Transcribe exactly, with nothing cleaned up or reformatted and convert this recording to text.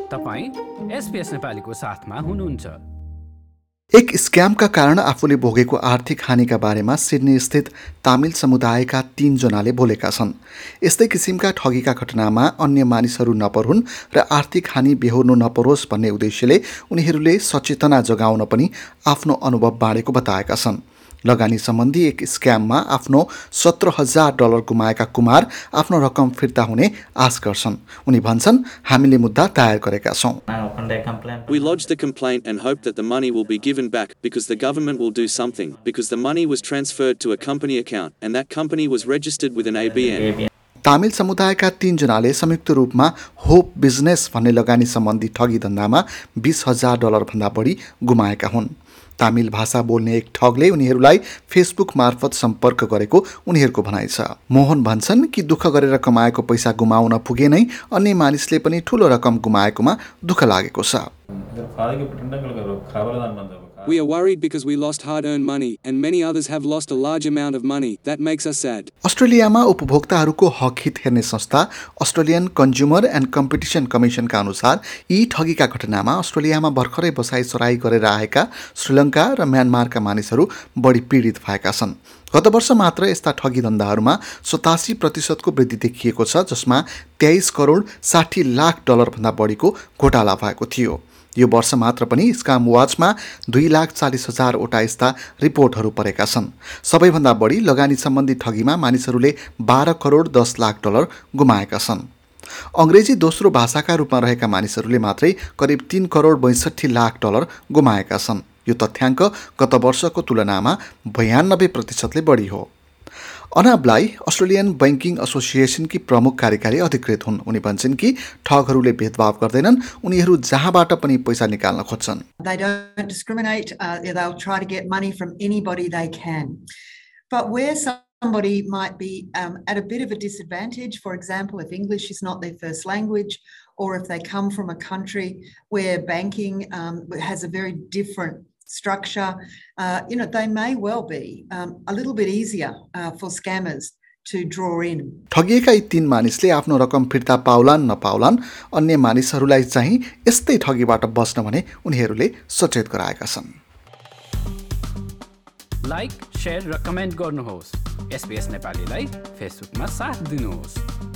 तपाईं एसपीएस नेपालीको साथमा हुनुहुन्छ। एक स्क्यामका कारण आफूले भोगेको आर्थिक हानिका बारेमा सिडनी स्थित तामिल समुदायका तीन जनाले बोलेका छन्। यस्तै किसिमका ठगीका घटनामा अन्य मानिसहरू नपरुन् र आर्थिक हानि बेहोर्नु नपरोस् भन्ने उद्देश्यले उनीहरूले सचेतना जगाउन पनि आफ्नो अनुभव बाँडेको बताएका छन्। लगानी सम्बन्धी एक स्क्याममा आफ्नो सत्र हजार डलर गुमाएका कुमार आफ्नो रकम फिर्ता हुने आश गर्छन्। उनी भन्छन्, हामीले मुद्दा दायर गरेका छौं। We lodged the complaint and hope that the money will be given back because the government will do something because the money was transferred to a company account and that company was registered with an A B N. Tamil समुदायका तीन जनाले संयुक्त रूपमा hope business भन्ने लगानी सम्बन्धी ठगी धन्दामा बीस हजार डलर भन्दा बढी गुमाएका हुन्। तामिल भाषा बोल्ने एक ठगले उनीहरूलाई फेसबुक मार्फत सम्पर्क गरेको उनीहरूको भनाइ छ। मोहन भन्छन् कि दुःख गरेर कमाएको पैसा गुमाउन पुगे नै अन्य मानिसले पनि ठूलो रकम गुमाएकोमा दुःख लागेको छ। We are worried because we lost hard-earned money and many others have lost a large amount of money. That makes us sad. अस्ट्रेलियामा उपभोक्ताहरूको हक हित हेर्ने संस्था अस्ट्रेलियन कन्ज्युमर एन्ड कम्पिटिसन कमिसनका अनुसार यी ठगीका घटनामा अस्ट्रेलियामा भर्खरै बसाई सराई गरेर आएका श्रीलङ्का र म्यानमारका मानिसहरू बढी पीडित भएका छन्। गत वर्ष मात्र यस्ता ठगी धन्दाहरूमा सतासी प्रतिशतको वृद्धि देखिएको छ, जसमा तेइस करोड साठी लाख डलरभन्दा बढीको घोटाला भएको थियो। यो वर्ष मात्र पनि स्काम वाचमा दुई लाख चालिस हजारवटा यस्ता रिपोर्टहरू परेका छन्। सबैभन्दा बढी लगानी सम्बन्धी ठगीमा मानिसहरूले बाह्र करोड दस लाख डलर गुमाएका छन्। अङ्ग्रेजी दोस्रो भाषाका रूपमा रहेका मानिसहरूले मात्रै करिब तीन करोड बैसठी लाख डलर गुमाएका छन्। यो तथ्याङ्क गत वर्षको तुलनामा बयानब्बे प्रतिशतले बढी हो। अना ब्लाई अस्ट्रेलियन बैंकिङ एसोसिएसनकी प्रमुख कार्यकारी अधिकृत हुन्। उनी भन्छन् कि ठगहरूले भेदभाव गर्दैनन्, उनीहरू जहाँबाट पनि पैसा निकाल्न खोज्छन्। They don't discriminate. Uh, they'll try to get money from anybody they can. But where somebody might be um, at a bit of a disadvantage, for example, if English is not their first language, or if they come from a country where banking um, has a very different structure, uh, you know, they may well be um, a little bit easier uh, for scammers to draw in. ठगिएका यी तीन मानिसले आफ्नो रकम फिर्ता पाउलान् नपाउलान्, अन्य मानिसहरूलाई चाहिँ यस्तै ठगीबाट बस्न भने उनीहरूले सचेत गराएका छन्। लाइक, शेयर र कमेन्ट गर्नुहोस्। एसपीएस नेपालीलाई फेसबुकमा साथ दिनुहोस्।